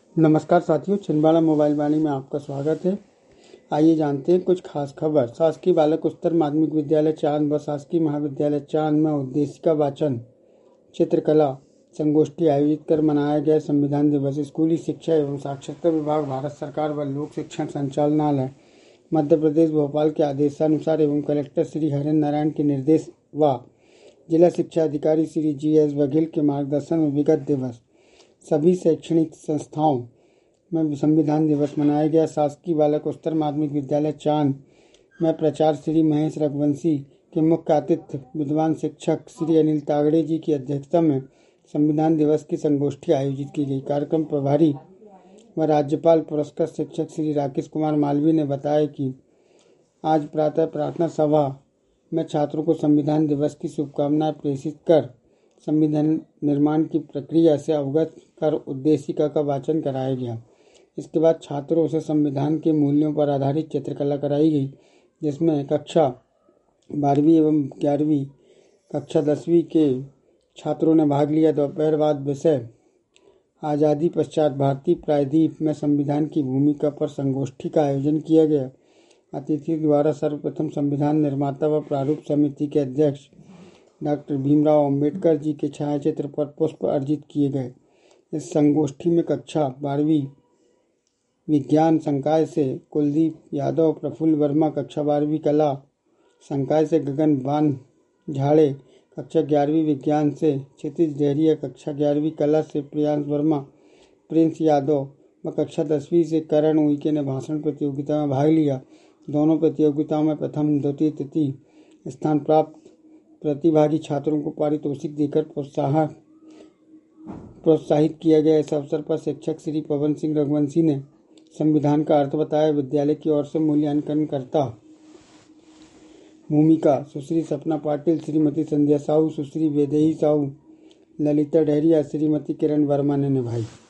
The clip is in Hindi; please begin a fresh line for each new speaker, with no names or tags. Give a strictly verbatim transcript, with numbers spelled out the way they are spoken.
नमस्कार साथियों, छिंदवाड़ा मोबाइल वाणी में आपका स्वागत है। आइए जानते हैं कुछ खास खबर। शासकीय बालक उच्चतर माध्यमिक विद्यालय चांद व शासकीय महाविद्यालय चांद में उद्देशिका वाचन चित्रकला संगोष्ठी आयोजित कर मनाया गया संविधान दिवस। स्कूली शिक्षा एवं साक्षरता विभाग, भारत सरकार व लोक शिक्षण संचालनालय मध्य प्रदेश भोपाल के आदेशानुसार एवं कलेक्टर श्री हरेंद्र नारायण के निर्देश व जिला शिक्षा अधिकारी श्री जी एस बघेल के मार्गदर्शन में विगत दिवस सभी शैक्षणिक संस्थाओं में संविधान दिवस मनाया गया। शासकीय बालक उच्चतर माध्यमिक विद्यालय चांद में प्राचार्य श्री महेश रघुवंशी के मुख्य आतिथ्य विद्वान शिक्षक श्री अनिल तागड़े जी की अध्यक्षता में संविधान दिवस की संगोष्ठी आयोजित की गई। कार्यक्रम प्रभारी व राज्यपाल पुरस्कृत शिक्षक श्री राकेश कुमार मालवीय ने बताया कि आज प्रातः प्रार्थना सभा में छात्रों को संविधान दिवस की शुभकामनाएं प्रेषित कर संविधान निर्माण की प्रक्रिया से अवगत कर उद्देशिका का वाचन कराया गया। इसके बाद छात्रों से संविधान के मूल्यों पर आधारित चित्रकला कराई गई, जिसमें कक्षा बारहवीं एवं ग्यारहवीं कक्षा दसवीं के छात्रों ने भाग लिया। दोपहर बाद विषय आज़ादी पश्चात भारतीय प्रायद्वीप में संविधान की भूमिका पर संगोष्ठी का आयोजन किया गया। अतिथि द्वारा सर्वप्रथम संविधान निर्माता व प्रारूप समिति के अध्यक्ष डॉक्टर भीमराव अंबेडकर जी के छायाचित्र पर पुष्प अर्जित किए गए। इस संगोष्ठी में कक्षा बारहवीं विज्ञान संकाय से कुलदीप यादव, प्रफुल्ल वर्मा, कक्षा बारहवीं कला संकाय से गगन बान झाड़े, कक्षा ग्यारहवीं विज्ञान से क्षितिज डेहरिया, कक्षा ग्यारहवीं कला से प्रियांश वर्मा, प्रिंस यादव व कक्षा दसवीं से करण उइके ने भाषण प्रतियोगिता में भाग लिया। दोनों प्रतियोगिताओं में प्रथम, द्वितीय, तृतीय स्थान प्राप्त प्रतिभागी छात्रों को पारितोषिक देकर प्रोत्साहन प्रोत्साहित किया गया। इस अवसर पर शिक्षक श्री पवन सिंह रघुवंशी ने संविधान का अर्थ बताया। विद्यालय की ओर से मूल्यांकनकर्ता भूमिका सुश्री सपना पाटिल, श्रीमती संध्या साहू, सुश्री वैदेही साहू, ललिता डेहरिया, श्रीमती किरण वर्मा ने निभाई।